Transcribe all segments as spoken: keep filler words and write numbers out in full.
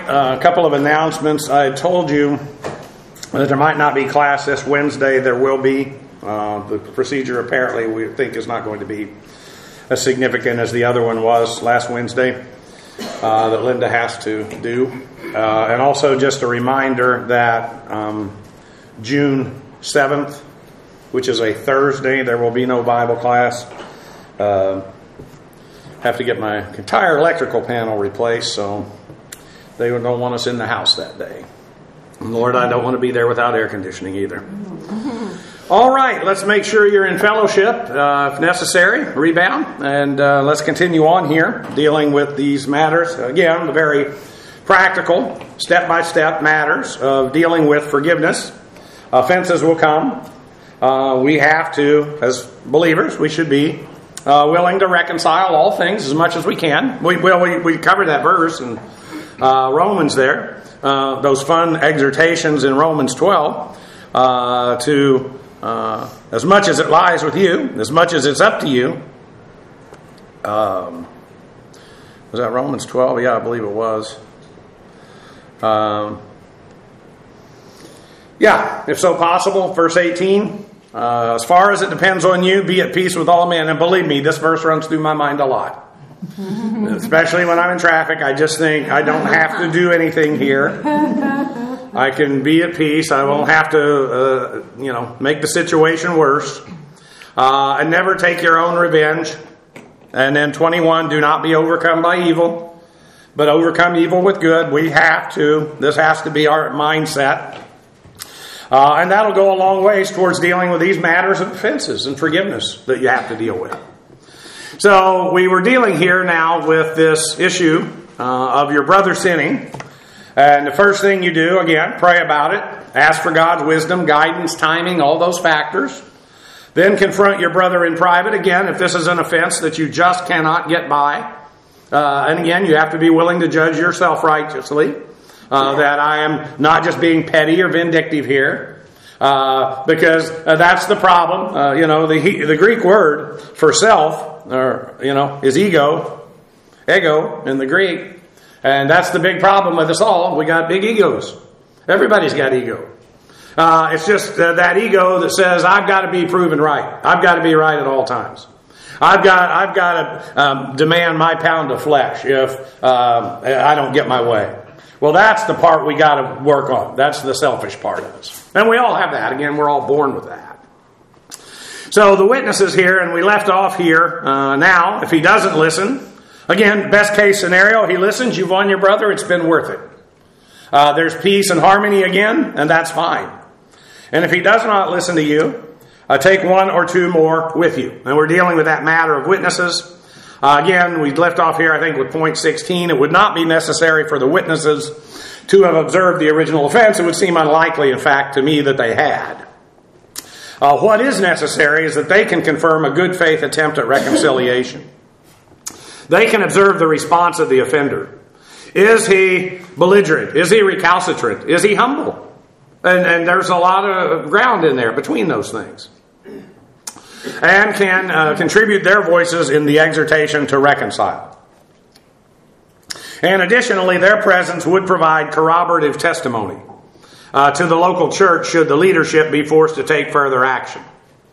tonight, uh, a couple of announcements. I told you that there might not be class this Wednesday. There will be. Uh, the procedure apparently we think is not going to be as significant as the other one was last Wednesday uh, that Linda has to do. Uh, and also just a reminder that um, June seventh, which is a Thursday, there will be no Bible class. Uh, have to get my entire electrical panel replaced, so they don't want us in the house that day. And Lord, I don't want to be there without air conditioning either. All right, let's make sure you're in fellowship, uh, if necessary, rebound, and uh, let's continue on here, dealing with these matters. Again, the very practical, step-by-step matters of dealing with forgiveness. Offenses will come. Uh, we have to, as believers, we should be uh, willing to reconcile all things as much as we can. We, well, we, we covered that verse in uh, Romans there, uh, those fun exhortations in Romans twelve, uh, to, uh, as much as it lies with you, as much as it's up to you. Um, was that Romans twelve? Yeah, I believe it was. Um, yeah, if so possible, verse eighteen. Uh, as far as it depends on you, be at peace with all men. And believe me, this verse runs through my mind a lot. Especially when I'm in traffic, I just think I don't have to do anything here. I can be at peace. I won't have to, uh, you know, make the situation worse. Uh, and never take your own revenge. And then twenty-one, do not be overcome by evil, but overcome evil with good. We have to. This has to be our mindset. Uh, and that'll go a long ways towards dealing with these matters of offenses and forgiveness that you have to deal with. So we were dealing here now with this issue uh, of your brother sinning. And the first thing you do, again, pray about it. Ask for God's wisdom, guidance, timing, all those factors. Then confront your brother in private. Again, if this is an offense that you just cannot get by. Uh, and again, you have to be willing to judge yourself righteously. Uh, that I am not just being petty or vindictive here, uh, because uh, that's the problem. Uh, you know, the the Greek word for self, or you know, is ego, ego in the Greek, and that's the big problem with us all. We got big egos. Everybody's got ego. Uh, it's just uh, that ego that says I've got to be proven right. I've got to be right at all times. I've got I've got to um, demand my pound of flesh if uh, I don't get my way. Well, that's the part we got to work on. That's the selfish part of us. And we all have that. Again, we're all born with that. So the witnesses here, and we left off here uh, now. If he doesn't listen, again, best case scenario, he listens, you've won your brother, it's been worth it. Uh, there's peace and harmony again, and that's fine. And if he does not listen to you, uh, take one or two more with you. And we're dealing with that matter of witnesses. Uh, again, we left off here, I think, with point sixteen. It would not be necessary for the witnesses to have observed the original offense. It would seem unlikely, in fact, to me that they had. Uh, what is necessary is that they can confirm a good faith attempt at reconciliation. They can observe the response of the offender. Is he belligerent? Is he recalcitrant? Is he humble? And, and there's a lot of ground in there between those things. And can uh, contribute their voices in the exhortation to reconcile. And additionally, their presence would provide corroborative testimony uh, to the local church should the leadership be forced to take further action.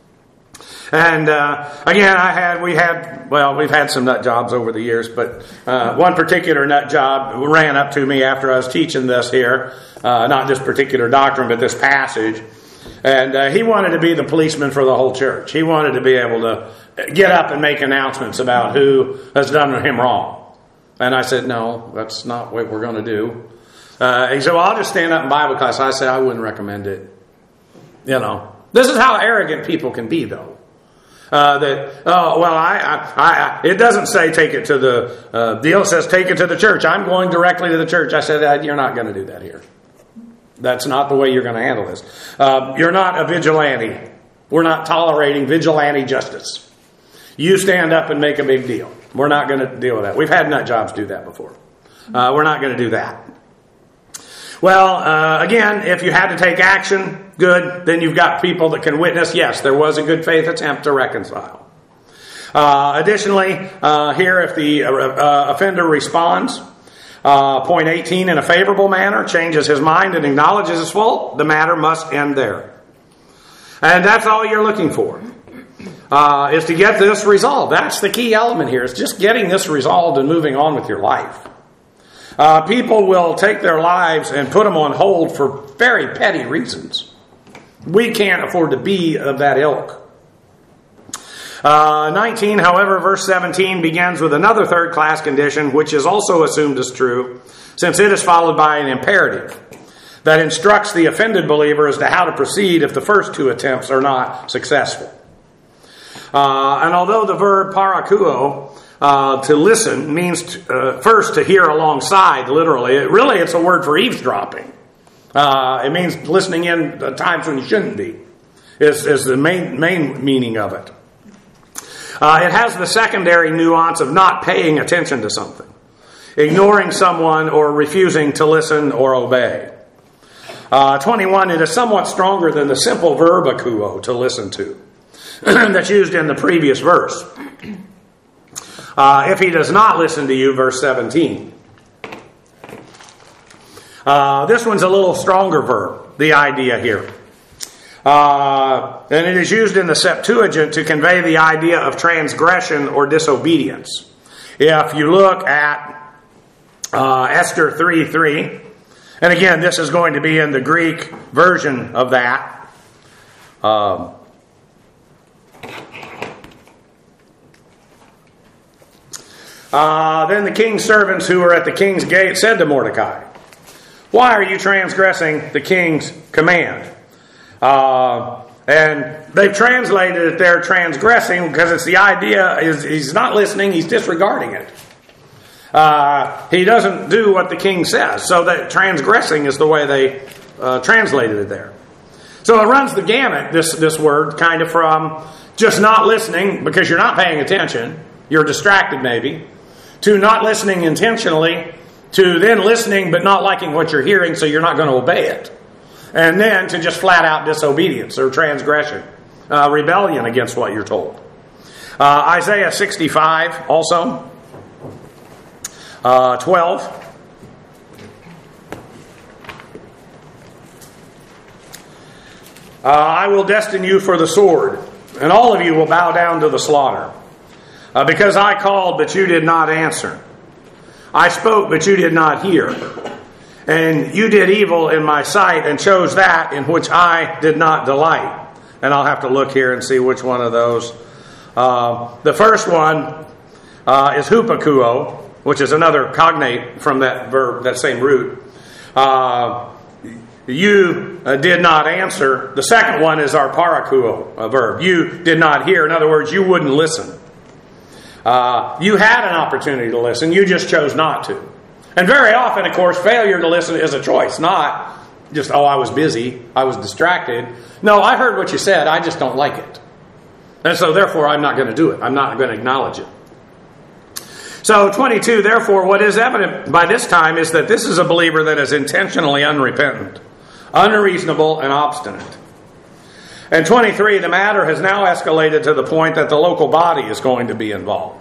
And uh, again, I had, we had, well, we've had some nut jobs over the years, but uh, one particular nut job ran up to me after I was teaching this here, uh, not this particular doctrine, but this passage. And uh, he wanted to be the policeman for the whole church. He wanted to be able to get up and make announcements about who has done him wrong. And I said, no, that's not what we're going to do. Uh, he said, well, I'll just stand up in Bible class. I said, I wouldn't recommend it. You know, this is how arrogant people can be, though. Uh, that, oh, well, I, I, I, it doesn't say take it to the uh, deal. It says take it to the church. I'm going directly to the church. I said, you're not going to do that here. That's not the way you're going to handle this. Uh, you're not a vigilante. We're not tolerating vigilante justice. You stand up and make a big deal. We're not going to deal with that. We've had nut jobs do that before. Uh, we're not going to do that. Well, uh, again, if you had to take action, good. Then you've got people that can witness, yes, there was a good faith attempt to reconcile. Uh, additionally, uh, here, if the uh, uh, offender responds, Uh, Uh, point eighteen, in a favorable manner, changes his mind and acknowledges his fault, the matter must end there. And that's all you're looking for, uh, is to get this resolved. That's the key element here, is just getting this resolved and moving on with your life. Uh, people will take their lives and put them on hold for very petty reasons. We can't afford to be of that ilk. Uh, nineteen, however, verse seventeen begins with another third-class condition, which is also assumed as true, since it is followed by an imperative that instructs the offended believer as to how to proceed if the first two attempts are not successful. Uh, and although the verb parakuo, uh, to listen, means to, uh, first to hear alongside, literally, it, really it's a word for eavesdropping. Uh, it means listening in at times when you shouldn't be, is, is the main, main meaning of it. Uh, it has the secondary nuance of not paying attention to something, ignoring someone, or refusing to listen or obey. Uh, twenty-one, it is somewhat stronger than the simple verb akuo, to listen to, that's used in the previous verse. Uh, if he does not listen to you, verse seventeen. Uh, this one's a little stronger verb, the idea here. Uh, and it is used in the Septuagint to convey the idea of transgression or disobedience. If you look at uh, Esther three three, and again, this is going to be in the Greek version of that. Um, uh, then the king's servants who were at the king's gate said to Mordecai, "Why are you transgressing the king's command?" Uh, and they've translated it there, transgressing, because it's the idea is he's not listening, he's disregarding it. Uh, he doesn't do what the king says. So that transgressing is the way they uh, translated it there. So it runs the gamut, this, this word, kind of from just not listening because you're not paying attention, you're distracted maybe, to not listening intentionally, to then listening but not liking what you're hearing, so you're not going to obey it. And then to just flat out disobedience or transgression, uh, rebellion against what you're told. Uh, Isaiah sixty-five also, uh, twelve. Uh, I will destine you for the sword, and all of you will bow down to the slaughter. Uh, because I called, but you did not answer. I spoke, but you did not hear. And you did evil in my sight and chose that in which I did not delight. And I'll have to look here and see which one of those. Uh, the first one uh, is hupakuo, which is another cognate from that verb, that same root. Uh, you uh, did not answer. The second one is our parakuo uh, verb. You did not hear. In other words, you wouldn't listen. Uh, you had an opportunity to listen. You just chose not to. And very often, of course, failure to listen is a choice, not just, oh, I was busy, I was distracted. No, I heard what you said, I just don't like it. And so, therefore, I'm not going to do it. I'm not going to acknowledge it. So, twenty-two, therefore, what is evident by this time is that this is a believer that is intentionally unrepentant, unreasonable, and obstinate. And twenty-three, the matter has now escalated to the point that the local body is going to be involved.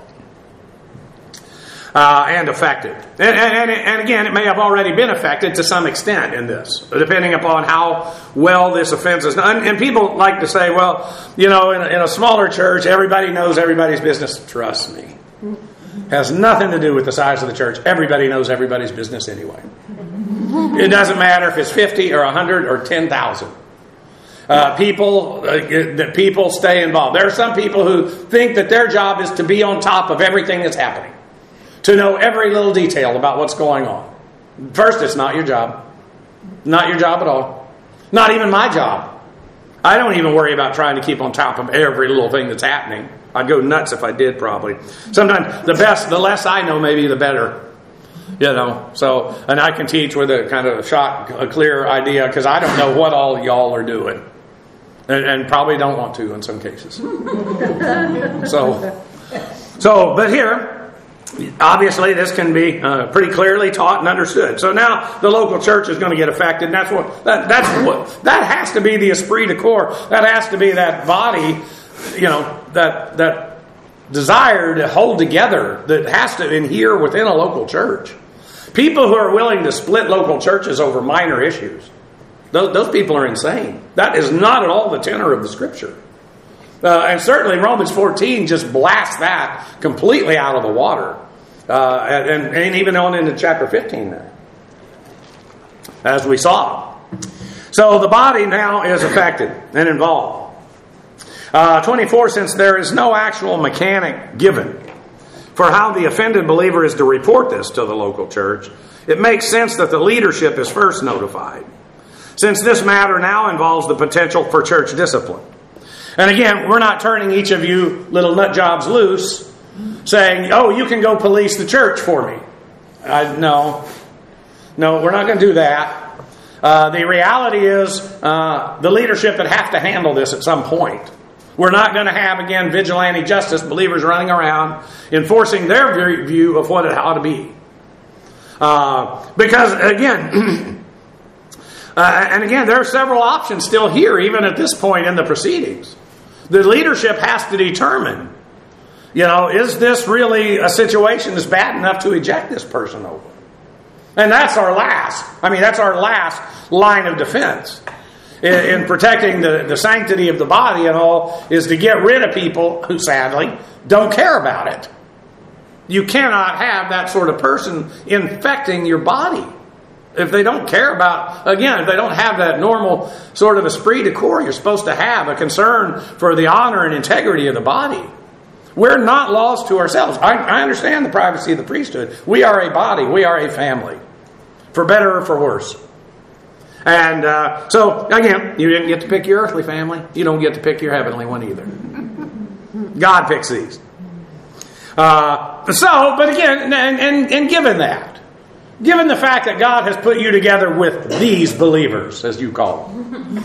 Uh, and affected. And, and, and again, it may have already been affected to some extent in this, depending upon how well this offense is done. And, and people like to say, well, you know, in a, in a smaller church, everybody knows everybody's business. Trust me. Has nothing to do with the size of the church. Everybody knows everybody's business anyway. It doesn't matter if it's fifty or one hundred or ten thousand. Uh, people, uh, that people stay involved. There are some people who think that their job is to be on top of everything that's happening, to know every little detail about what's going on. First, it's not your job. Not your job at all. Not even my job. I don't even worry about trying to keep on top of every little thing that's happening. I'd go nuts if I did, probably. Sometimes the best, the less I know, maybe the better. You know, so, and I can teach with a kind of a shot, a clear idea, because I don't know what all y'all are doing. And, and probably don't want to in some cases. So, so, but here, obviously, this can be uh, pretty clearly taught and understood. So now the local church is going to get affected. And that's what that, that's what that has to be the esprit de corps. That has to be that body, you know, that that desire to hold together that has to adhere within a local church. People who are willing to split local churches over minor issues, those, those people are insane. That is not at all the tenor of the Scripture. Uh, and certainly Romans fourteen just blasts that completely out of the water. Uh, and, and even on into chapter fifteen there, as we saw. So the body now is affected and involved. Uh, twenty-four, since there is no actual mechanic given for how the offended believer is to report this to the local church, it makes sense that the leadership is first notified, since this matter now involves the potential for church discipline. And again, we're not turning each of you little nut jobs loose, saying, oh, you can go police the church for me. Uh, no. No, we're not going to do that. Uh, the reality is uh, the leadership would have to handle this at some point. We're not going to have, again, vigilante justice, believers running around enforcing their view of what it ought to be. Uh, because, again, uh, and again, there are several options still here, even at this point in the proceedings. The leadership has to determine, you know, is this really a situation that's bad enough to eject this person over? And that's our last, I mean, that's our last line of defense. In, in protecting the, the sanctity of the body and all, is to get rid of people who, sadly, don't care about it. You cannot have that sort of person infecting your body. If they don't care about, again, if they don't have that normal sort of esprit de corps you're supposed to have, a concern for the honor and integrity of the body. We're not lost to ourselves. I, I understand the privacy of the priesthood. We are a body. We are a family. For better or for worse. And uh, so, again, you didn't get to pick your earthly family. You don't get to pick your heavenly one either. God picks these. Uh, so, but again, and, and, and given that, given the fact that God has put you together with these believers, as you call them,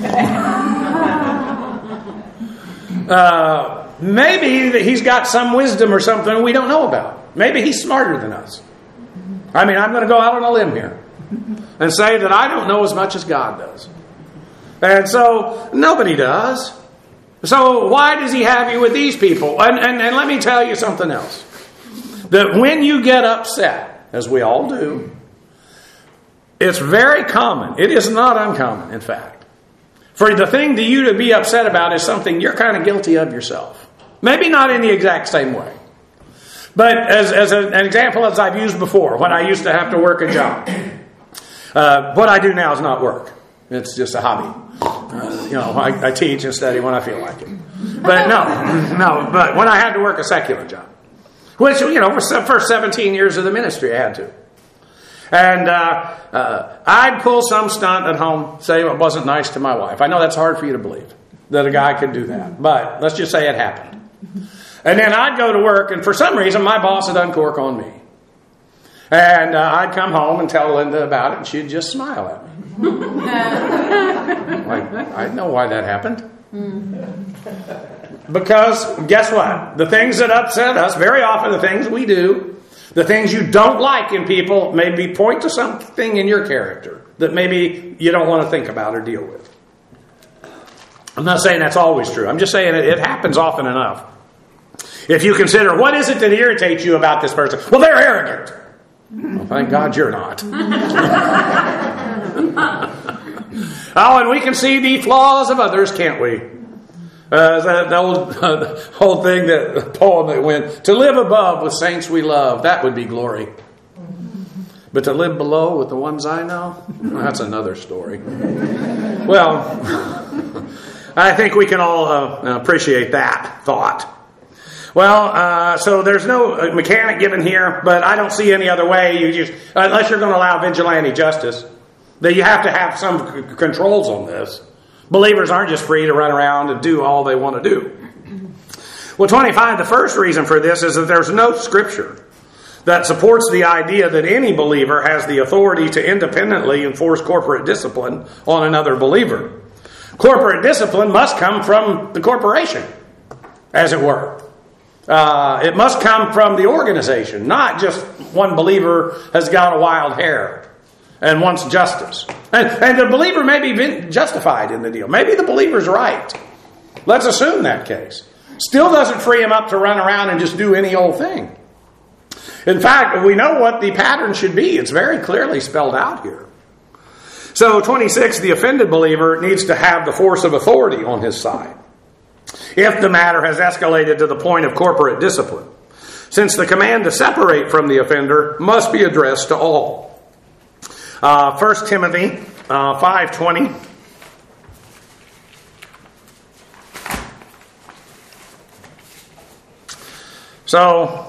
uh, maybe He's got some wisdom or something we don't know about. Maybe He's smarter than us. I mean, I'm going to go out on a limb here and say that I don't know as much as God does. And so, nobody does. So, why does He have you with these people? And, and, and let me tell you something else. That when you get upset, as we all do, it's very common. It is not uncommon, in fact. For the thing to you to be upset about is something you're kind of guilty of yourself. Maybe not in the exact same way. But as, as an example, as I've used before, when I used to have to work a job. Uh, what I do now is not work. It's just a hobby. Uh, you know, I, I teach and study when I feel like it. But no, no. But when I had to work a secular job, which, you know, for the first seventeen years of the ministry, I had to. And uh, uh, I'd pull some stunt at home, say it wasn't nice to my wife. I know that's hard for you to believe, that a guy could do that. But let's just say it happened. And then I'd go to work, and for some reason, my boss would uncork on me. And uh, I'd come home and tell Linda about it, and she'd just smile at me. Like, I know why that happened. Because, guess what? The things that upset us, very often the things we do, the things you don't like in people, maybe point to something in your character that maybe you don't want to think about or deal with. I'm not saying that's always true. I'm just saying it, it happens often enough. If you consider, what is it that irritates you about this person? Well, they're arrogant. Well, thank God you're not. Oh, and we can see the flaws of others, can't we? Uh, that, that old, uh, the whole thing, that the poem that went, to live above with saints we love, that would be glory. But to live below with the ones I know, that's another story. Well, I think we can all uh, appreciate that thought. Well, uh, so there's no mechanic given here, but I don't see any other way. You just, unless you're going to allow vigilante justice, that you have to have some c- controls on this. Believers aren't just free to run around and do all they want to do. Well, twenty-five, the first reason for this is that there's no scripture that supports the idea that any believer has the authority to independently enforce corporate discipline on another believer. Corporate discipline must come from the corporation, as it were. Uh, it must come from the organization, not just one believer has got a wild hair and wants justice. And, and the believer may be justified in the deal. Maybe the believer's right. Let's assume that case. Still doesn't free him up to run around and just do any old thing. In fact, we know what the pattern should be. It's very clearly spelled out here. So, twenty-six, the offended believer needs to have the force of authority on his side if the matter has escalated to the point of corporate discipline, since the command to separate from the offender must be addressed to all. Uh, First Timothy uh, five twenty. So,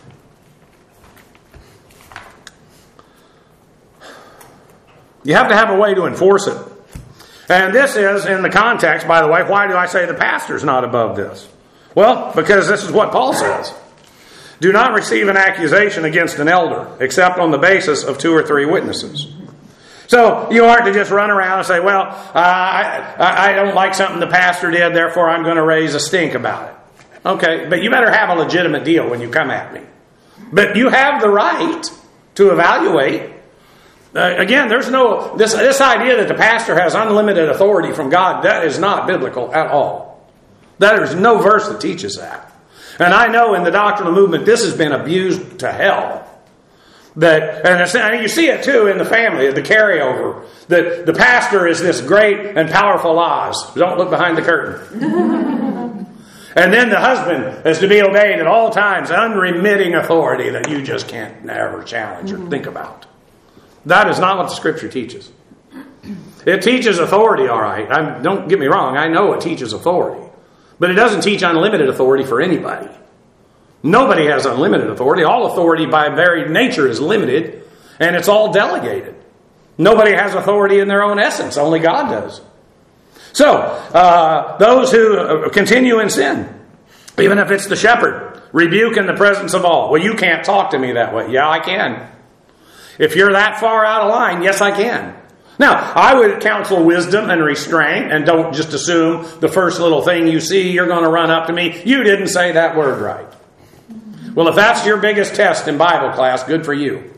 you have to have a way to enforce it. And this is, in the context, by the way, why do I say the pastor's not above this? Well, because this is what Paul says. Do not receive an accusation against an elder, except on the basis of two or three witnesses. So, you aren't to just run around and say, well, uh, I, I don't like something the pastor did, therefore I'm going to raise a stink about it. Okay, but you better have a legitimate deal when you come at me. But you have the right to evaluate. Uh, again, there's no, this, this idea that the pastor has unlimited authority from God, that is not biblical at all. There's no verse that teaches that. And I know in the doctrinal movement, this has been abused to hell. That, and you see it too in the family, the carryover. That the pastor is this great and powerful Oz. Don't look behind the curtain. And then the husband is to be obeyed at all times, unremitting authority that you just can't never challenge or think about. That is not what the Scripture teaches. It teaches authority, all right. I'm, don't get me wrong. I know it teaches authority. But it doesn't teach unlimited authority for anybody. Nobody has unlimited authority. All authority by very nature is limited, and it's all delegated. Nobody has authority in their own essence. Only God does. So, uh, those who continue in sin, even if it's the shepherd, rebuke in the presence of all. Well, you can't talk to me that way. Yeah, I can. If you're that far out of line, yes, I can. Now, I would counsel wisdom and restraint, and don't just assume the first little thing you see, you're going to run up to me. You didn't say that word right. Well, if that's your biggest test in Bible class, good for you.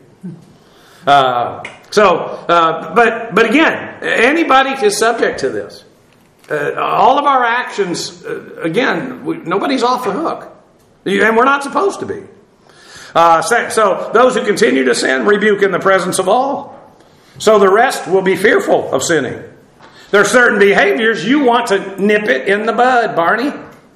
Uh, so, uh, but but again, anybody is subject to this. Uh, all of our actions, uh, again, we, nobody's off the hook. And we're not supposed to be. Uh, so, so those who continue to sin, rebuke in the presence of all. So the rest will be fearful of sinning. There are certain behaviors you want to nip it in the bud, Barney.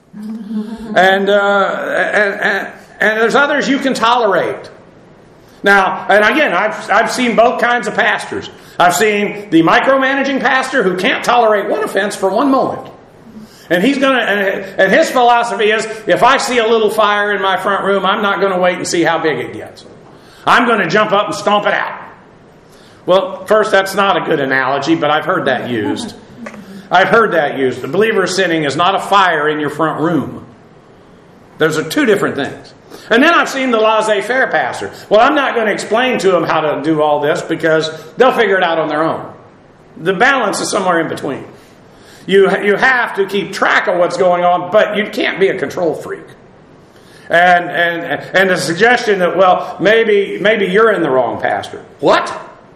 And, uh, and, and, and there's others you can tolerate. Now, and again, I've, I've seen both kinds of pastors. I've seen the micromanaging pastor who can't tolerate one offense for one moment. And he's gonna, and, and his philosophy is, if I see a little fire in my front room, I'm not going to wait and see how big it gets. I'm going to jump up and stomp it out. Well, first, that's not a good analogy, but I've heard that used. I've heard that used. The believer sinning is not a fire in your front room. Those are two different things. And then I've seen the laissez-faire pastor. Well, I'm not going to explain to them how to do all this because they'll figure it out on their own. The balance is somewhere in between. You, you have to keep track of what's going on, but you can't be a control freak. And and and the suggestion that, well, maybe maybe you're in the wrong, pastor. What?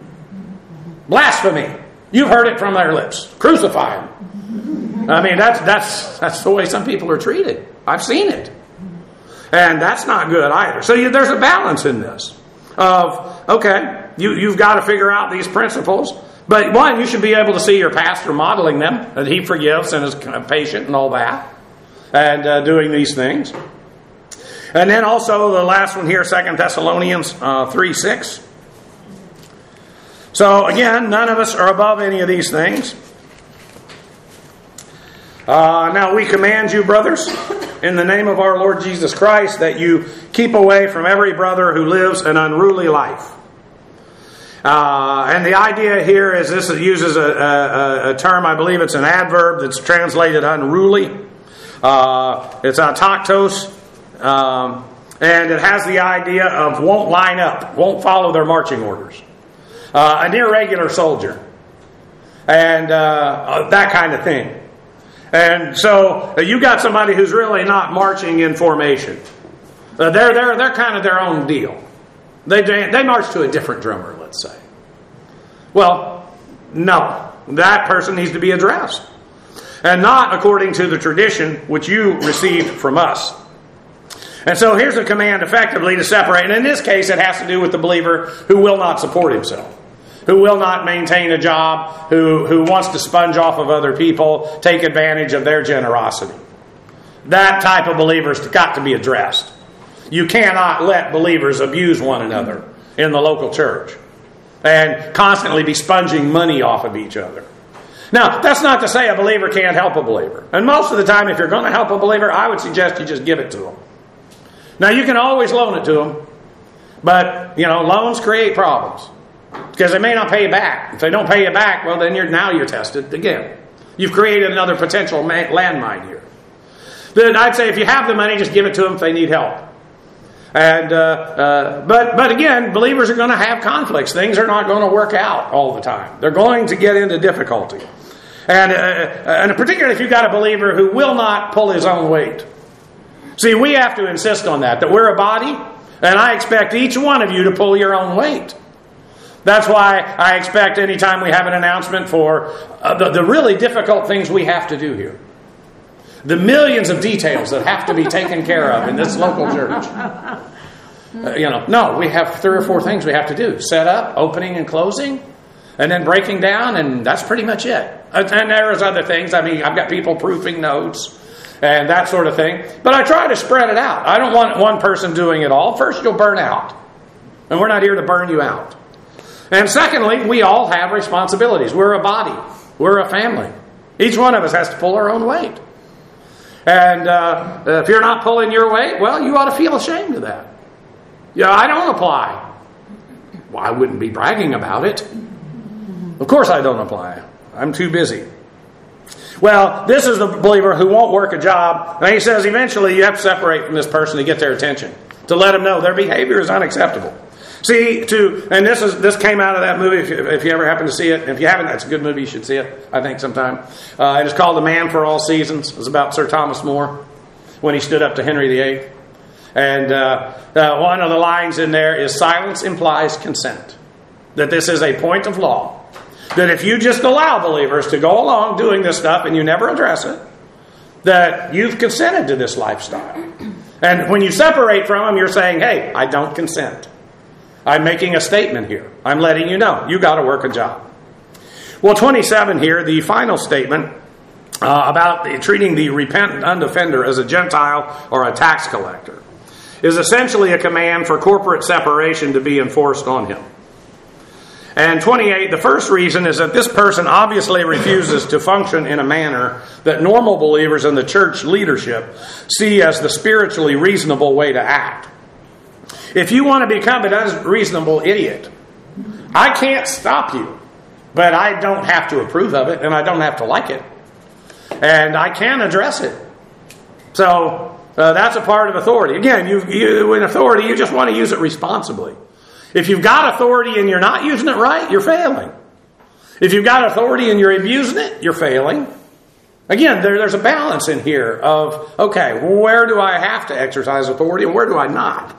Blasphemy. You've heard it from their lips. Crucify them. I mean, that's that's that's the way some people are treated. I've seen it. And that's not good either. So you, there's a balance in this. Of, okay, you, you've got to figure out these principles. But one, you should be able to see your pastor modeling them. That he forgives and is patient and all that. And uh, doing these things. And then also the last one here, Second Thessalonians uh, three six. So again, none of us are above any of these things. Uh, now we command you, brothers, in the name of our Lord Jesus Christ, that you keep away from every brother who lives an unruly life. Uh, and the idea here is this uses a, a, a term, I believe it's an adverb that's translated unruly. Uh, it's ataktos. Um, and it has the idea of won't line up, won't follow their marching orders. Uh, an irregular soldier. And uh, that kind of thing. And so uh, you got somebody who's really not marching in formation. Uh, they're they're they're kind of their own deal. They they march to a different drummer, let's say. Well, no, that person needs to be addressed, and not according to the tradition which you received from us. And so here's a command effectively to separate. And in this case, it has to do with the believer who will not support himself, who will not maintain a job, who, who wants to sponge off of other people, take advantage of their generosity. That type of believer's got to be addressed. You cannot let believers abuse one another in the local church and constantly be sponging money off of each other. Now, that's not to say a believer can't help a believer. And most of the time, if you're going to help a believer, I would suggest you just give it to them. Now, you can always loan it to them, but, you know, loans create problems because they may not pay you back. If they don't pay you back, well, then you're now you're tested again. You've created another potential landmine here. Then I'd say if you have the money, just give it to them if they need help. And uh, uh, but but again, believers are going to have conflicts. Things are not going to work out all the time. They're going to get into difficulty. And uh, and particularly if you've got a believer who will not pull his own weight. See, we have to insist on that, that we're a body, and I expect each one of you to pull your own weight. That's why I expect anytime we have an announcement for uh, the, the really difficult things we have to do here. The millions of details that have to be taken care of in this local church. Uh, you know, no, we have three or four things we have to do. Set up, opening and closing, and then breaking down, and that's pretty much it. And, and there's other things. I mean, I've got people proofing notes and that sort of thing. But I try to spread it out. I don't want one person doing it all. First, you'll burn out. And we're not here to burn you out. And secondly, we all have responsibilities. We're a body. We're a family. Each one of us has to pull our own weight. And uh, if you're not pulling your weight, well, you ought to feel ashamed of that. Yeah, I don't apply. Well, I wouldn't be bragging about it. Of course I don't apply. I'm too busy. Well, this is the believer who won't work a job. And he says eventually you have to separate from this person to get their attention. To let them know their behavior is unacceptable. See, to and this is this came out of that movie. If you, if you ever happen to see it, if you haven't, that's a good movie. You should see it. I think sometime. Uh, it is called "The Man for All Seasons." It was about Sir Thomas More when he stood up to Henry the Eighth. And uh, uh, one of the lines in there is "Silence implies consent." That this is a point of law. That if you just allow believers to go along doing this stuff and you never address it, that you've consented to this lifestyle. And when you separate from them, you're saying, "Hey, I don't consent. I'm making a statement here. I'm letting you know. You got to work a job." Well, twenty-seven here, the final statement uh, about the, treating the repentant unoffender as a Gentile or a tax collector is essentially a command for corporate separation to be enforced on him. And twenty-eight, the first reason is that this person obviously refuses to function in a manner that normal believers in the church leadership see as the spiritually reasonable way to act. If you want to become an unreasonable idiot, I can't stop you, but I don't have to approve of it, and I don't have to like it, and I can address it. So uh, that's a part of authority. Again, you, you in authority, you just want to use it responsibly. If you've got authority and you're not using it right, you're failing. If you've got authority and you're abusing it, you're failing. Again, there, there's a balance in here of, okay, where do I have to exercise authority and where do I not?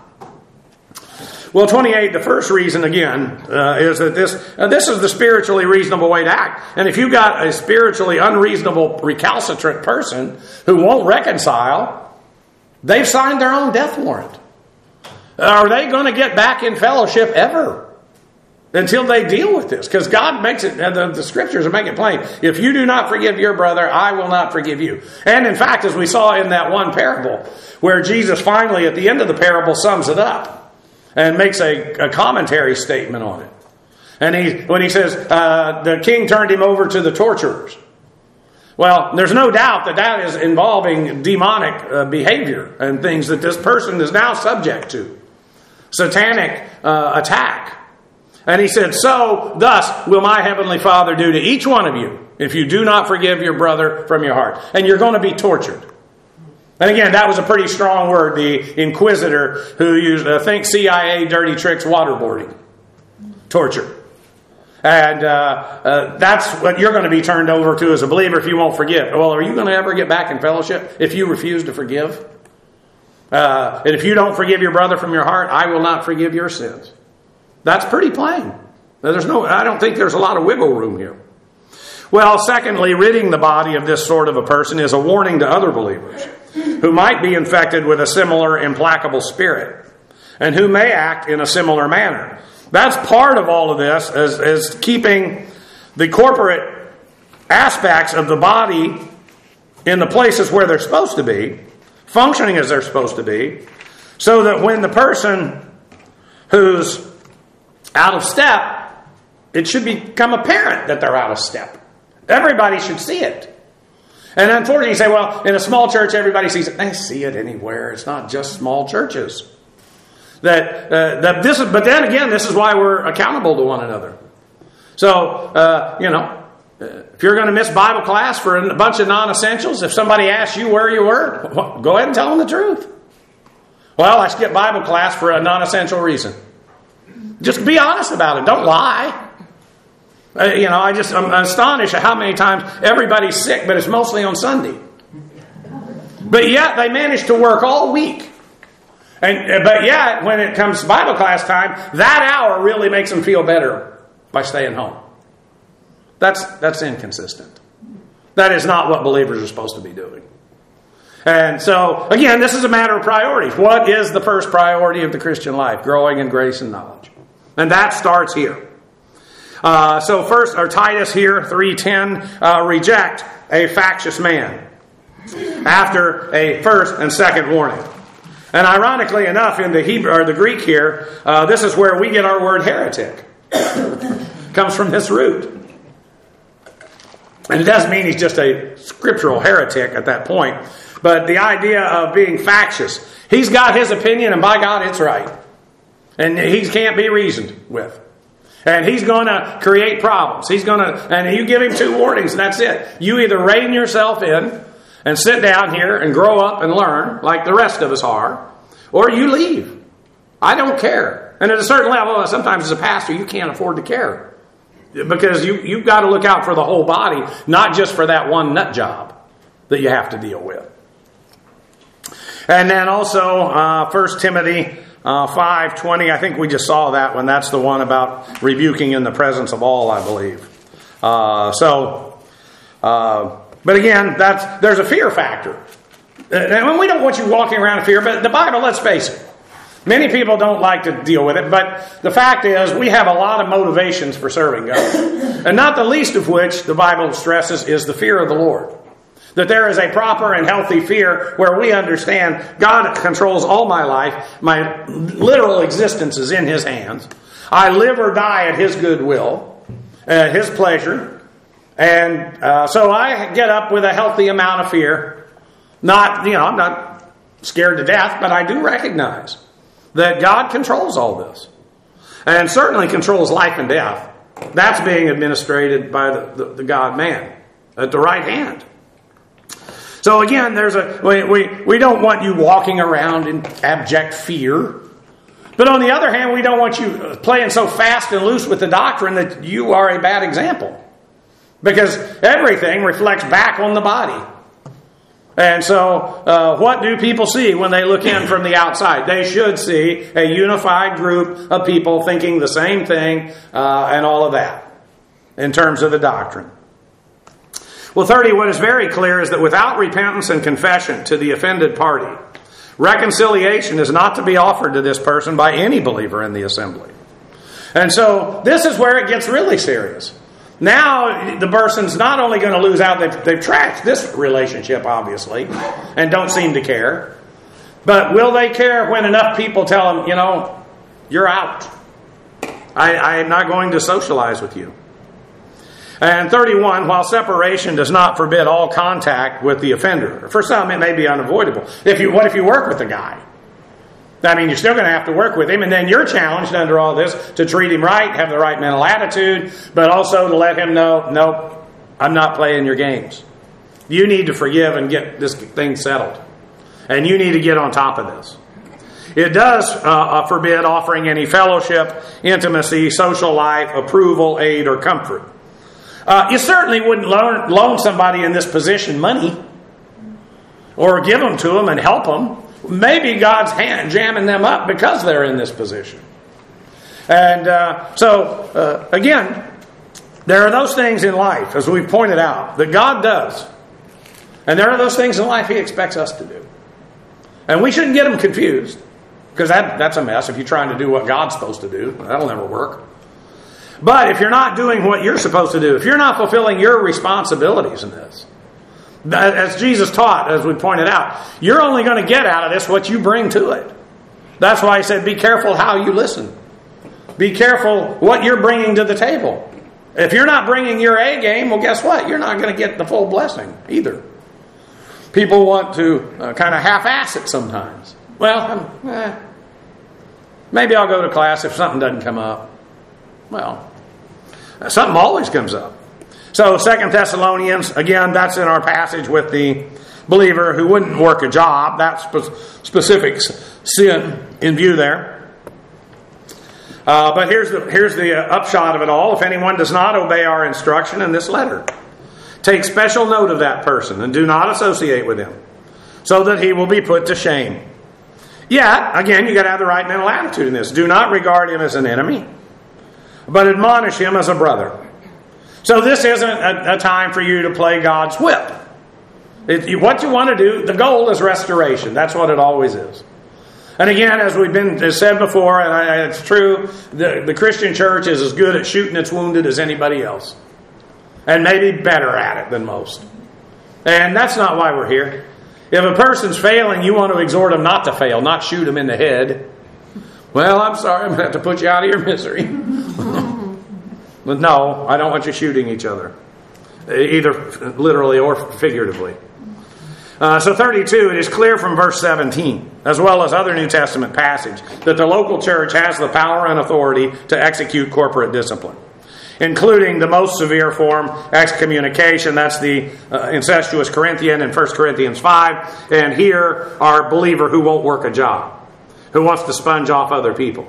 Well, twenty-eight, the first reason, again, uh, is that this uh, this is the spiritually reasonable way to act. And if you've got a spiritually unreasonable, recalcitrant person who won't reconcile, they've signed their own death warrant. Are they going to get back in fellowship ever until they deal with this? Because God makes it, the, the scriptures make it plain. If you do not forgive your brother, I will not forgive you. And in fact, as we saw in that one parable, where Jesus finally at the end of the parable sums it up and makes a, a commentary statement on it. And he, when he says, uh, the king turned him over to the torturers. Well, there's no doubt that that is involving demonic uh, behavior and things that this person is now subject to. Satanic uh, attack. And he said, so thus will my heavenly Father do to each one of you if you do not forgive your brother from your heart. And you're going to be tortured. And again, that was a pretty strong word, the inquisitor who used, uh, think C I A dirty tricks, waterboarding. Torture. And uh, uh, that's what you're going to be turned over to as a believer if you won't forgive. Well, are you going to ever get back in fellowship if you refuse to forgive? Uh, and if you don't forgive your brother from your heart, I will not forgive your sins. That's pretty plain. There's no, I don't think there's a lot of wiggle room here. Well, secondly, ridding the body of this sort of a person is a warning to other believers who might be infected with a similar implacable spirit and who may act in a similar manner. That's part of all of this, is, is keeping the corporate aspects of the body in the places where they're supposed to be, functioning as they're supposed to be, so that when the person who's out of step, it should become apparent that they're out of step. Everybody should see it. And unfortunately, you say, well, in a small church, everybody sees it. They see it anywhere. It's not just small churches. That, uh, that this is, but then again, this is why we're accountable to one another. So, uh, you know, if you're going to miss Bible class for a bunch of non-essentials, if somebody asks you where you were, well, go ahead and tell them the truth. Well, I skipped Bible class for a non-essential reason. Just be honest about it. Don't lie. Uh, you know, I just, I'm astonished at how many times everybody's sick, but it's mostly on Sunday. But yet they manage to work all week. And But yet, when it comes to Bible class time, that hour really makes them feel better by staying home. That's, that's inconsistent. That is not what believers are supposed to be doing. And so, again, this is a matter of priorities. What is the first priority of the Christian life? Growing in grace and knowledge. And that starts here. Uh, so first, or Titus here, three ten, uh, reject a factious man after a first and second warning. And ironically enough, in the Hebrew or the Greek here, uh, this is where we get our word heretic. Comes from this root. And it doesn't mean he's just a scriptural heretic at that point. But the idea of being factious. He's got his opinion, and by God, it's right. And he can't be reasoned with. And he's going to create problems. He's going to, and you give him two warnings, and that's it. You either rein yourself in and sit down here and grow up and learn like the rest of us are, or you leave. I don't care. And at a certain level, sometimes as a pastor, you can't afford to care. Because you, you've got to look out for the whole body, not just for that one nut job that you have to deal with. And then also, uh, First Timothy uh, five twenty, I think we just saw that one. That's the one about rebuking in the presence of all, I believe. Uh, so, uh, but again, that's there's a fear factor. And we don't want you walking around in fear, but the Bible, let's face it, many people don't like to deal with it, but the fact is we have a lot of motivations for serving God. And not the least of which, the Bible stresses, is the fear of the Lord. That there is a proper and healthy fear where we understand God controls all my life. My literal existence is in His hands. I live or die at His goodwill, at His pleasure. And uh, so I get up with a healthy amount of fear. Not, you know, I'm not scared to death, but I do recognize that God controls all this. And certainly controls life and death. That's being administrated by the, the, the God-man at the right hand. So again, there's a we, we, we don't want you walking around in abject fear. But on the other hand, we don't want you playing so fast and loose with the doctrine that you are a bad example. Because everything reflects back on the body. And so, uh, what do people see when they look in from the outside? They should see a unified group of people thinking the same thing uh, and all of that in terms of the doctrine. Well, thirty, what is very clear is that without repentance and confession to the offended party, reconciliation is not to be offered to this person by any believer in the assembly. And so, this is where it gets really serious. Now, the person's not only going to lose out, they've, they've trashed this relationship, obviously, and don't seem to care. But will they care when enough people tell them, you know, you're out. I, I am not going to socialize with you. And thirty-one, while separation does not forbid all contact with the offender. For some, it may be unavoidable. If you, what if you work with the guy? I mean, you're still going to have to work with him, and then you're challenged under all this to treat him right, have the right mental attitude, but also to let him know, nope, I'm not playing your games. You need to forgive and get this thing settled. And you need to get on top of this. It does uh, forbid offering any fellowship, intimacy, social life, approval, aid, or comfort. Uh, you certainly wouldn't loan, loan somebody in this position money or give them to them and help them. Maybe God's hand jamming them up because they're in this position. And uh, so, uh, again, There are those things in life, as we've pointed out, that God does. And there are those things in life He expects us to do. And we shouldn't get them confused. Because that, that's a mess if you're trying to do what God's supposed to do. That'll never work. But if you're not doing what you're supposed to do, if you're not fulfilling your responsibilities in this, as Jesus taught, as we pointed out, you're only going to get out of this what you bring to it. That's why He said, be careful how you listen. Be careful what you're bringing to the table. If you're not bringing your A game, well, guess what? You're not going to get the full blessing either. People want to uh, kind of half-ass it sometimes. Well, eh, maybe I'll go to class if something doesn't come up. Well, something always comes up. So Second Thessalonians, again, that's in our passage with the believer who wouldn't work a job. That spe- specific sin in view there. Uh, but here's the, here's the uh, upshot of it all. If anyone does not obey our instruction in this letter, take special note of that person and do not associate with him, so that he will be put to shame. Yet, again, you got to have the right mental attitude in this. Do not regard him as an enemy, but admonish him as a brother. So this isn't a, a time for you to play God's whip. It, what you want to do, the goal is restoration. That's what it always is. And again, as we've been as said before, and I, it's true, the, the Christian church is as good at shooting its wounded as anybody else. And maybe better at it than most. And that's not why we're here. If a person's failing, you want to exhort them not to fail, not shoot them in the head. Well, I'm sorry, I'm going to have to put you out of your misery. But no, I don't want you shooting each other, either literally or figuratively. Uh, so thirty-two, it is clear from verse seventeen, as well as other New Testament passage, that the local church has the power and authority to execute corporate discipline, including the most severe form, excommunication. That's the uh, incestuous Corinthian in First Corinthians five. And here, our believer who won't work a job, who wants to sponge off other people.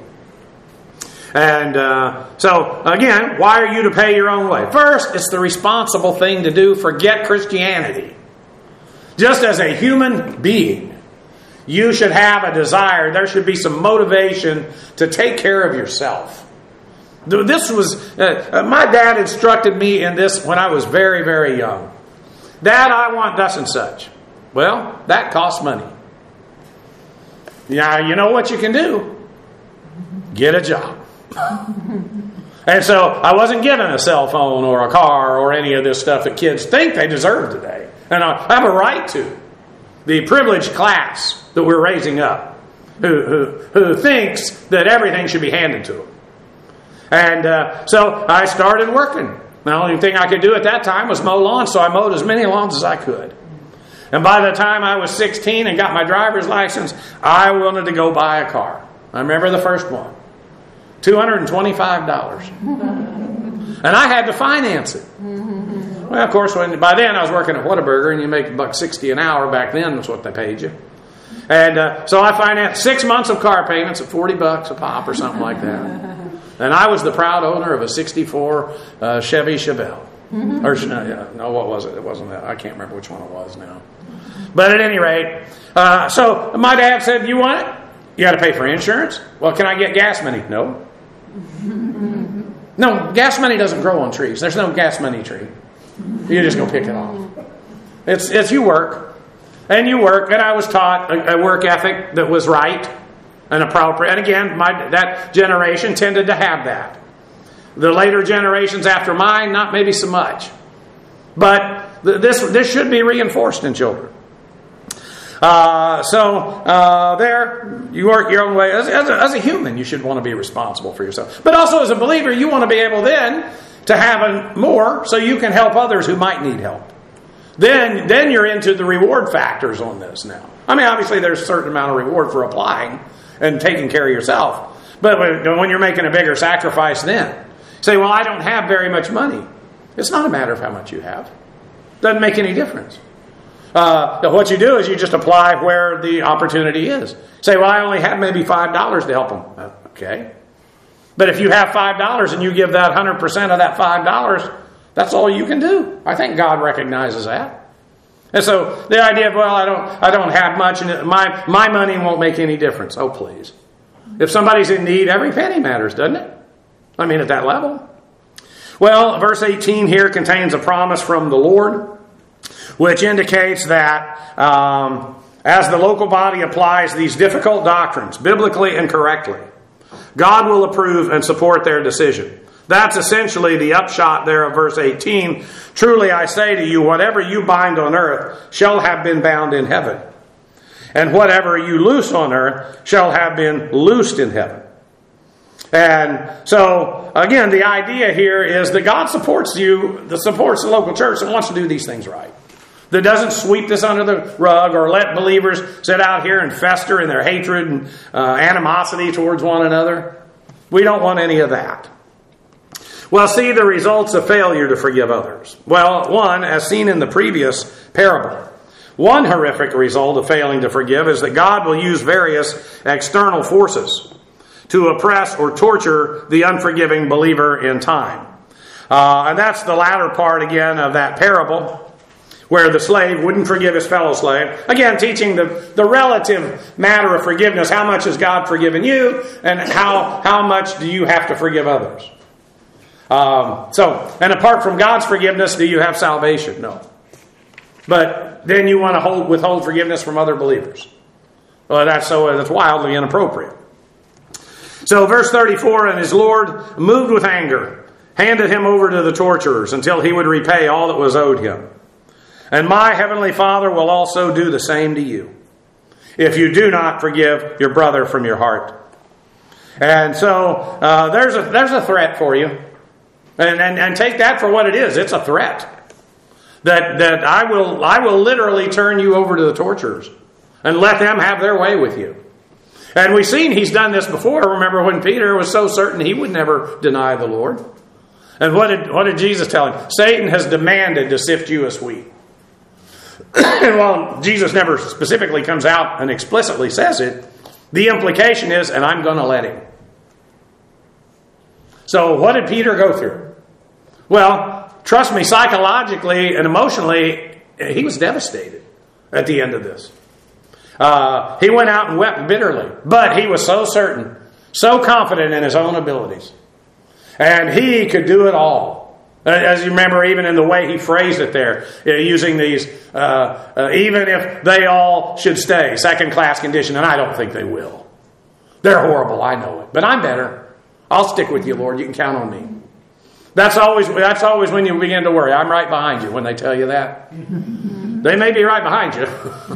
And uh, so, again, why are you to pay your own way? First, it's the responsible thing to do. Forget Christianity. Just as a human being, you should have a desire. There should be some motivation to take care of yourself. This was, uh, my dad instructed me in this when I was very, very young. Dad, I want thus and such. Well, that costs money. Now, you know what you can do? Get a job. And so I wasn't given a cell phone or a car or any of this stuff that kids think they deserve today. And I have a right to. The privileged class that we're raising up, who, who, who thinks that everything should be handed to them. And uh, so I started working. The only thing I could do at that time was mow lawns, so I mowed as many lawns as I could. And by the time I was sixteen and got my driver's license, I wanted to go buy a car. I remember the first one. two hundred twenty-five dollars. And I had to finance it. Well, of course, when by then I was working at Whataburger, and you make a buck sixty an hour. Back then, that's what they paid you. And uh, so I financed six months of car payments at forty bucks a pop or something like that. And I was the proud owner of a sixty-four uh, Chevy Chevelle. Or uh, no, what was it? It wasn't that. I can't remember which one it was now. But at any rate, uh, so my dad said, "You want it? You got to pay for insurance." Well, can I get gas money? No. No, gas money doesn't grow on trees. There's no gas money tree. You just go pick it off. It's it's you work. And you work. And I was taught a, a work ethic that was right and appropriate. And again, my that generation tended to have that. The later generations after mine, not maybe so much. But th- this this should be reinforced in children. Uh, so uh, there, you work your own way. As, as, a, as a human, you should want to be responsible for yourself. But also as a believer, you want to be able then to have a, more so you can help others who might need help. Then, then you're into the reward factors on this now. I mean, obviously there's a certain amount of reward for applying and taking care of yourself. But when you're making a bigger sacrifice then, say, well, I don't have very much money. It's not a matter of how much you have. Doesn't make any difference. Uh, what you do is you just apply where the opportunity is. Say, well, I only have maybe five dollars to help them. Okay. But if you have five dollars and you give that one hundred percent of that five dollars, that's all you can do. I think God recognizes that. And so the idea of, well, I don't I don't have much and my, my money won't make any difference. Oh, please. If somebody's in need, every penny matters, doesn't it? I mean, at that level. Well, verse eighteen here contains a promise from the Lord, which indicates that um, as the local body applies these difficult doctrines, biblically and correctly, God will approve and support their decision. That's essentially the upshot there of verse eighteen. Truly I say to you, whatever you bind on earth shall have been bound in heaven, and whatever you loose on earth shall have been loosed in heaven. And so, again, the idea here is that God supports you, that supports the local church and wants to do these things right. That doesn't sweep this under the rug or let believers sit out here and fester in their hatred and uh, animosity towards one another. We don't want any of that. Well, see the results of failure to forgive others. Well, one, as seen in the previous parable, one horrific result of failing to forgive is that God will use various external forces to oppress or torture the unforgiving believer in time. Uh, and that's the latter part, again, of that parable, where the slave wouldn't forgive his fellow slave. Again, teaching the, the relative matter of forgiveness. How much has God forgiven you, and how, how much do you have to forgive others? Um, so, and apart from God's forgiveness, do you have salvation? No. But then you want to hold, withhold forgiveness from other believers. Well, that's so that's wildly inappropriate. So, verse thirty-four, and his Lord, moved with anger, handed him over to the torturers until he would repay all that was owed him. And my heavenly Father will also do the same to you, if you do not forgive your brother from your heart. And so, uh, there's a there's a threat for you. And, and and take that for what it is. It's a threat. That that I will I will literally turn you over to the torturers and let them have their way with you. And we've seen he's done this before. Remember when Peter was so certain he would never deny the Lord. And what did what did Jesus tell him? Satan has demanded to sift you as wheat. And while Jesus never specifically comes out and explicitly says it, the implication is, and I'm going to let him. So what did Peter go through? Well, trust me, psychologically and emotionally, he was devastated at the end of this. Uh, he went out and wept bitterly, but he was so certain, so confident in his own abilities. And he could do it all. As you remember, even in the way he phrased it there, using these, uh, uh, even if they all should stay, second-class condition, and I don't think they will. They're horrible, I know it, but I'm better. I'll stick with you, Lord. You can count on me. That's always that's always when you begin to worry. I'm right behind you when they tell you that. They may be right behind you.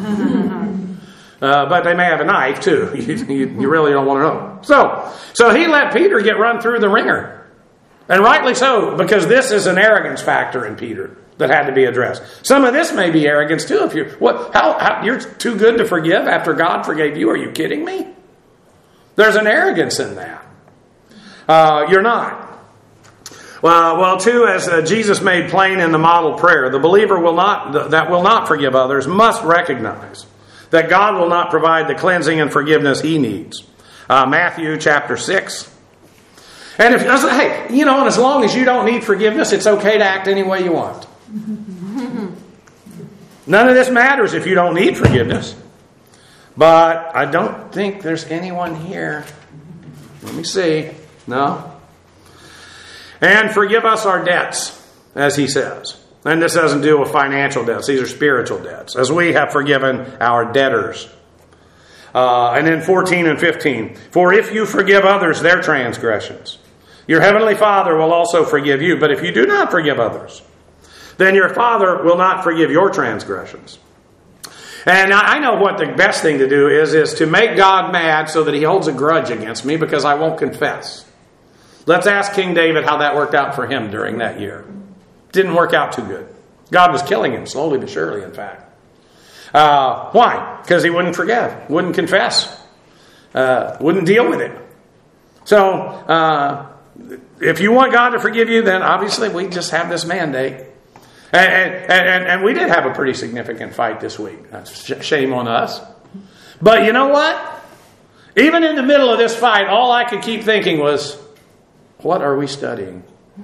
uh, but they may have a knife, too. you, you, you really don't want to know. So, so he let Peter get run through the ringer. And rightly so, because this is an arrogance factor in Peter that had to be addressed. Some of this may be arrogance, too. If you what? How, how you're too good to forgive after God forgave you? Are you kidding me? There's an arrogance in that. Uh, you're not. Well, well, too, as uh, Jesus made plain in the model prayer, the believer will not that will not forgive others must recognize that God will not provide the cleansing and forgiveness he needs. Uh, Matthew chapter six. And if hey, you know, and as long as you don't need forgiveness, it's okay to act any way you want. None of this matters if you don't need forgiveness. But I don't think there's anyone here. Let me see. No. And forgive us our debts, as he says. And this doesn't deal with financial debts. These are spiritual debts, as we have forgiven our debtors. Uh, and then fourteen and fifteen. For if you forgive others their transgressions, your heavenly Father will also forgive you. But if you do not forgive others, then your Father will not forgive your transgressions. And I know what the best thing to do is, is to make God mad so that he holds a grudge against me because I won't confess. Let's ask King David how that worked out for him during that year. Didn't work out too good. God was killing him, slowly but surely, in fact. Uh, why? Because he wouldn't forgive, wouldn't confess, uh, wouldn't deal with it. So, uh, if you want God to forgive you, then obviously we just have this mandate. And, and, and, and we did have a pretty significant fight this week. That's shame on us. But you know what? Even in the middle of this fight, all I could keep thinking was, what are we studying?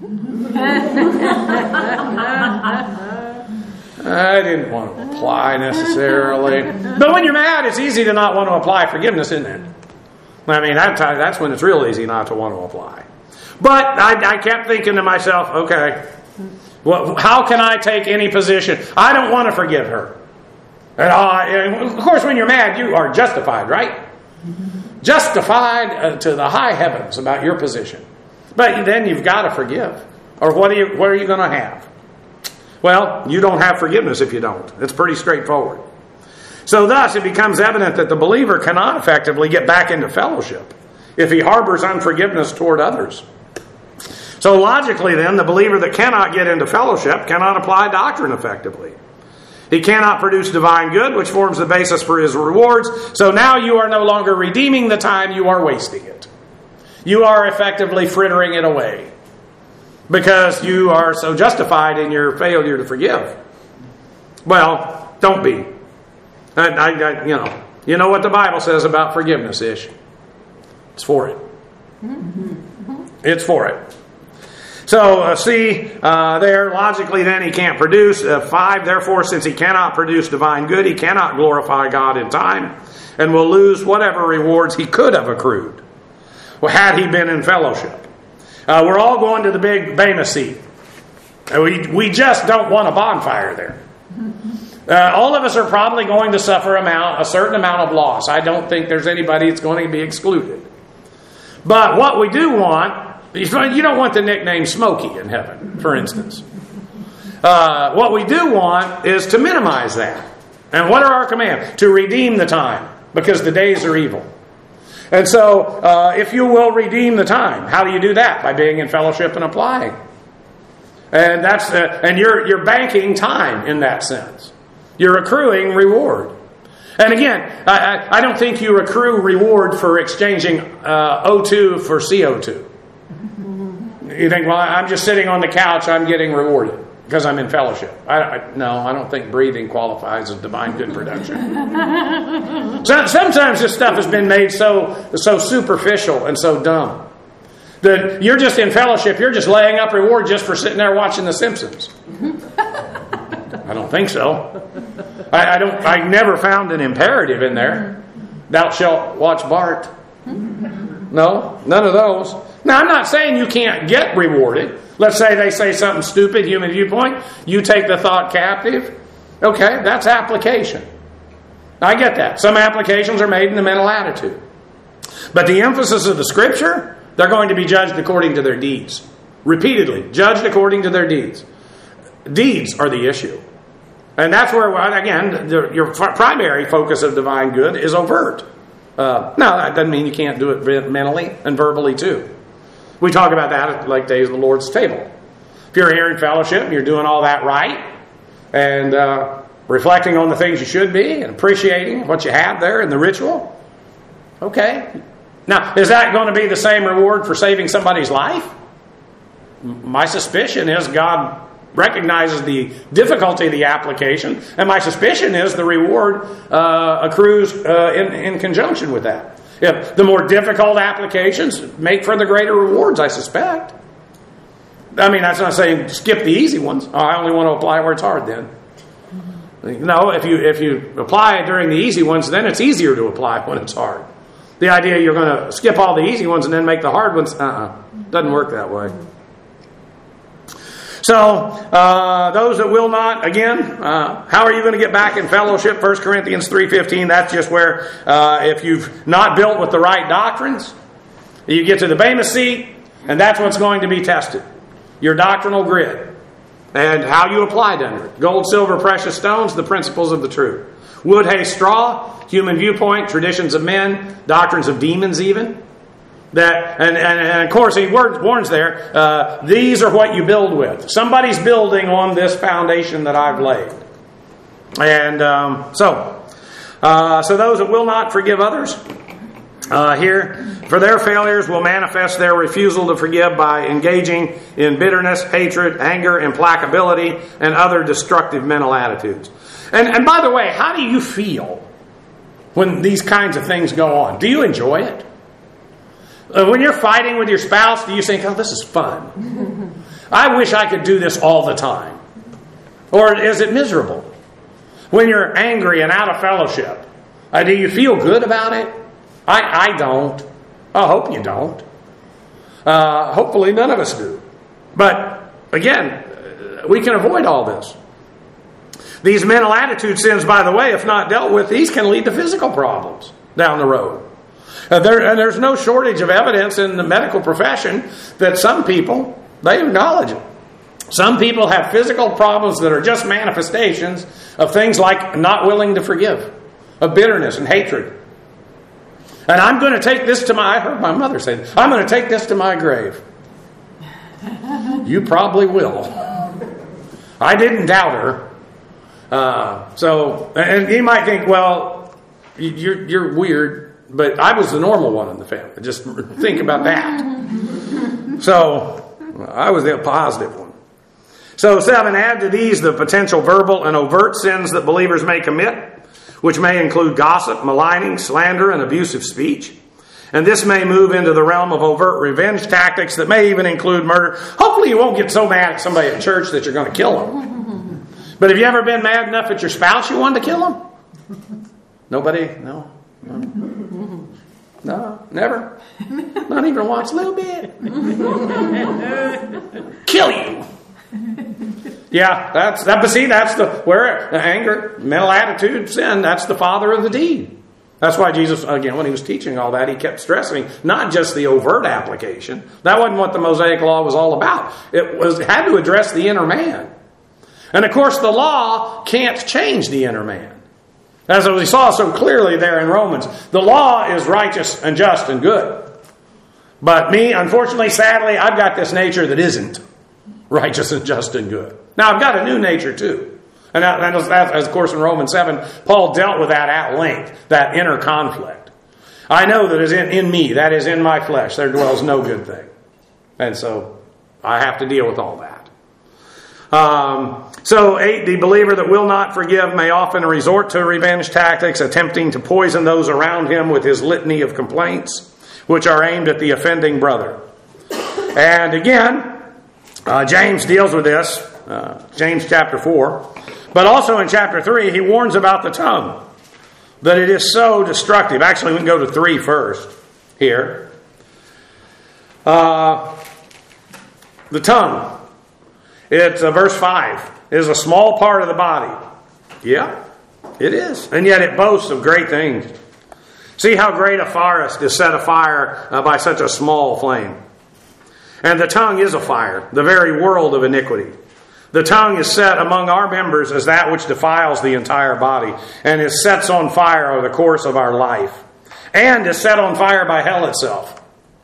I didn't want to apply necessarily. But when you're mad, it's easy to not want to apply forgiveness, isn't it? I mean, that's when it's real easy not to want to apply. But I, I kept thinking to myself, okay, well, how can I take any position? I don't want to forgive her. And, uh, and of course, when you're mad, you are justified, right? Justified uh, to the high heavens about your position. But then you've got to forgive. Or what are you, what are you going to have? Well, you don't have forgiveness if you don't. It's pretty straightforward. So thus, it becomes evident that the believer cannot effectively get back into fellowship if he harbors unforgiveness toward others. So logically then, the believer that cannot get into fellowship cannot apply doctrine effectively. He cannot produce divine good, which forms the basis for his rewards. So now you are no longer redeeming the time, you are wasting it. You are effectively frittering it away because you are so justified in your failure to forgive. Well, don't be. I, I, I, you know, you know what the Bible says about forgiveness, Ish. It's for it. It's for it. So, uh, see, uh, there, logically then he can't produce. Uh, five, therefore, since he cannot produce divine good, he cannot glorify God in time and will lose whatever rewards he could have accrued well, had he been in fellowship. Uh, we're all going to the big Bema seat. Uh, we, we just don't want a bonfire there. Uh, all of us are probably going to suffer amount, a certain amount of loss. I don't think there's anybody that's going to be excluded. But what we do want, you don't want the nickname Smokey in heaven, for instance. Uh, what we do want is to minimize that. And what are our commands? To redeem the time, because the days are evil. And so, uh, if you will redeem the time, how do you do that? By being in fellowship and applying. And that's the, and you're you're banking time in that sense. You're accruing reward. And again, I, I, I don't think you accrue reward for exchanging uh, O two for C O two. You think, well, I'm just sitting on the couch, I'm getting rewarded because I'm in fellowship. I, I, no, I don't think breathing qualifies as divine good production. So, sometimes this stuff has been made so so superficial and so dumb that you're just in fellowship, you're just laying up reward just for sitting there watching The Simpsons. I don't think so. I, I don't. I never found an imperative in there. Thou shalt watch Bart. No, none of those. Now, I'm not saying you can't get rewarded. Let's say they say something stupid, human viewpoint. You take the thought captive. Okay, that's application. I get that. Some applications are made in the mental attitude. But the emphasis of the Scripture, they're going to be judged according to their deeds. Repeatedly, judged according to their deeds. Deeds are the issue. And that's where, again, the, your primary focus of divine good is overt. Uh, now, that doesn't mean you can't do it mentally and verbally too. We talk about that like days of the Lord's table. If you're here in fellowship and you're doing all that right and uh, reflecting on the things you should be and appreciating what you have there in the ritual, okay. Now, is that going to be the same reward for saving somebody's life? My suspicion is God recognizes the difficulty of the application, and my suspicion is the reward uh, accrues uh, in, in conjunction with that. If the more difficult applications make for the greater rewards, I suspect. I mean, that's not saying skip the easy ones. Oh, I only want to apply where it's hard then. No, if you if you apply it during the easy ones, then it's easier to apply when it's hard. The idea you're going to skip all the easy ones and then make the hard ones, uh-uh. Doesn't work that way. So, uh, those that will not, again, uh, how are you going to get back in fellowship? First Corinthians three fifteen, that's just where uh, if you've not built with the right doctrines, you get to the Bema seat, and that's what's going to be tested. Your doctrinal grid, and how you applied under it. Gold, silver, precious stones, the principles of the truth. Wood, hay, straw, human viewpoint, traditions of men, doctrines of demons even. That and, and, and of course he warns there, uh, these are what you build with. Somebody's building on this foundation that I've laid. And um, so, uh, so those that will not forgive others, uh, here, for their failures will manifest their refusal to forgive by engaging in bitterness, hatred, anger, implacability, and other destructive mental attitudes. And, and by the way, how do you feel when these kinds of things go on? Do you enjoy it? Uh, when you're fighting with your spouse, do you think, oh, this is fun? I wish I could do this all the time. Or is it miserable? When you're angry and out of fellowship, uh, do you feel good about it? I, I don't. I hope you don't. Uh, hopefully none of us do. But again, we can avoid all this. These mental attitude sins, by the way, if not dealt with, these can lead to physical problems down the road. And, there, and there's no shortage of evidence in the medical profession that some people, they acknowledge it. Some people have physical problems that are just manifestations of things like not willing to forgive, of bitterness and hatred. And I'm going to take this to my, I heard my mother say this, I'm going to take this to my grave. You probably will. I didn't doubt her. Uh, so, and you might think, well, you're, you're weird, but I was the normal one in the family. Just think about that. So, I was the positive one. So, seven, add to these the potential verbal and overt sins that believers may commit, which may include gossip, maligning, slander, and abusive speech. And this may move into the realm of overt revenge tactics that may even include murder. Hopefully you won't get so mad at somebody at church that you're going to kill them. But have you ever been mad enough at your spouse you wanted to kill them? Nobody? No? No, no, never? Not even once? A little bit? Kill you! Yeah, that's that. But see, that's the where the anger, mental attitude, sin. That's the father of the deed. That's why Jesus, again, when he was teaching all that, he kept stressing not just the overt application. That wasn't what the Mosaic Law was all about. It was it had to address the inner man, and of course, the law can't change the inner man, as we saw so clearly there in Romans. The law is righteous and just and good, but me, unfortunately, sadly, I've got this nature that isn't righteous and just and good. Now, I've got a new nature too. And, that, and as, as, of course, in Romans seven, Paul dealt with that at length, that inner conflict. I know that is in, in me, that is in my flesh, there dwells no good thing. And so, I have to deal with all that. Um, so, eight, the believer that will not forgive may often resort to revenge tactics, attempting to poison those around him with his litany of complaints, which are aimed at the offending brother. And again, Uh, James deals with this, uh, James chapter four. But also in chapter three, he warns about the tongue, that it is so destructive. Actually, we can go to three first here. Uh, the tongue. It's uh, verse five. Is a small part of the body. Yeah, it is. And yet it boasts of great things. See how great a forest is set afire uh, by such a small flame. And the tongue is a fire, the very world of iniquity. The tongue is set among our members as that which defiles the entire body, and is sets on fire over the course of our life, and is set on fire by hell itself.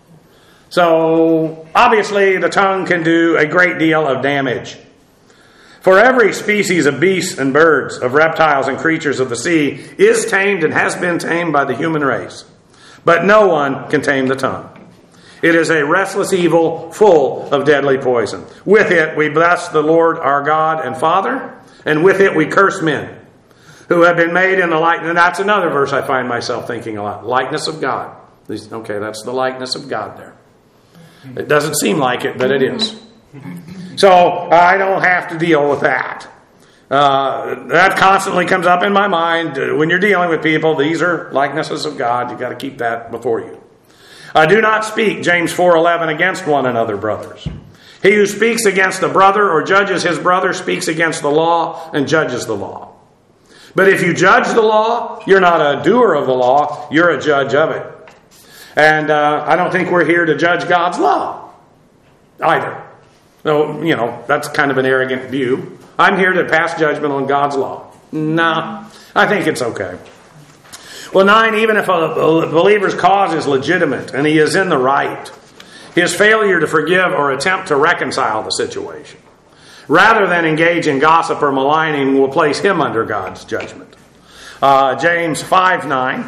So, obviously, the tongue can do a great deal of damage. For every species of beasts and birds, of reptiles and creatures of the sea, is tamed and has been tamed by the human race. But no one can tame the tongue. It is a restless evil full of deadly poison. With it we bless the Lord our God and Father, and with it we curse men who have been made in the likeness. And that's another verse I find myself thinking a lot. Likeness of God. Okay, that's the likeness of God there. It doesn't seem like it, but it is. So I don't have to deal with that. Uh, that constantly comes up in my mind. When you're dealing with people, these are likenesses of God. You've got to keep that before you. I do not speak, James four eleven, against one another, brothers. He who speaks against a brother or judges his brother speaks against the law and judges the law. But if you judge the law, you're not a doer of the law, you're a judge of it. And uh, I don't think we're here to judge God's law either. So, you know, that's kind of an arrogant view. I'm here to pass judgment on God's law. Nah, I think it's okay. Well, nine, even if a believer's cause is legitimate and he is in the right, his failure to forgive or attempt to reconcile the situation, rather than engage in gossip or maligning, will place him under God's judgment. Uh, James five nine.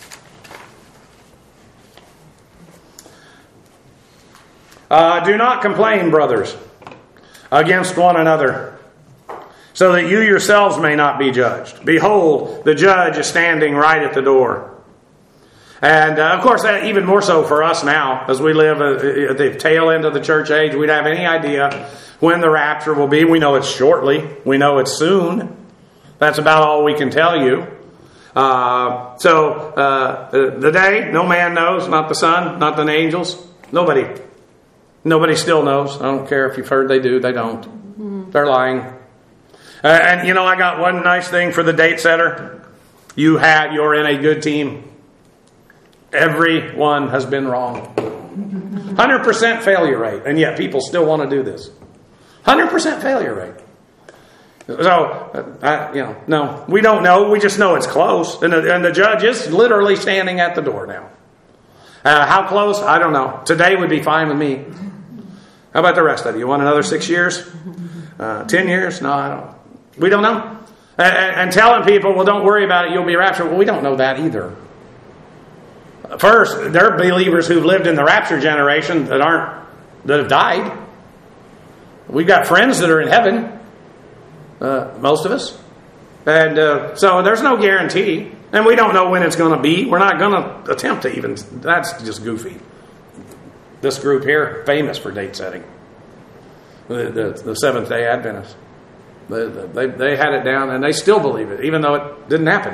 Uh, do not complain, brothers, against one another, so that you yourselves may not be judged. Behold, the judge is standing right at the door. And, uh, of course, that even more so for us now, as we live at the tail end of the church age. We don't have any idea when the rapture will be. We know it's shortly. We know it's soon. That's about all we can tell you. Uh, so, uh, the day, no man knows, not the Son, not the angels, nobody. Nobody still knows. I don't care if you've heard they do. They don't. Mm-hmm. They're lying. Uh, and, you know, I got one nice thing for the date setter. You had, you're in a good team. Everyone has been wrong. one hundred percent failure rate. And yet people still want to do this. one hundred percent failure rate. So, uh, I, you know, no, we don't know. We just know it's close. And the, and the judge is literally standing at the door now. Uh, how close? I don't know. Today would be fine with me. How about the rest of you? You want another six years? Uh, ten years? No, I don't. We don't know. And, and telling people, well, don't worry about it, you'll be raptured. Well, we don't know that either. First, there are believers who've lived in the rapture generation that aren't, that have died. We've got friends that are in heaven. Uh, most of us. And uh, so there's no guarantee. And we don't know when it's going to be. We're not going to attempt to even. That's just goofy. This group here, famous for date setting. The, the, the Seventh Day Adventists. They, they, they had it down and they still believe it, even though it didn't happen.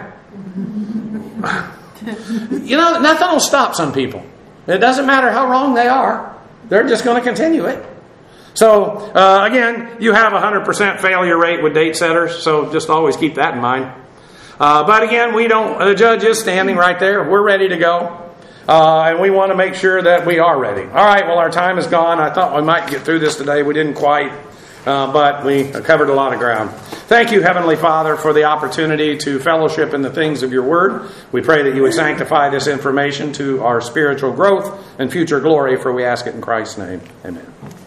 You know, nothing will stop some people. It doesn't matter how wrong they are. They're just going to continue it. So, uh, again, you have a one hundred percent failure rate with date setters, so just always keep that in mind. Uh, but again, we don't, the judge is standing right there. We're ready to go. Uh, and we want to make sure that we are ready. All right, well, our time is gone. I thought we might get through this today. We didn't quite, uh, but we covered a lot of ground. Thank you, Heavenly Father, for the opportunity to fellowship in the things of your word. We pray that you would sanctify this information to our spiritual growth and future glory, for we ask it in Christ's name. Amen.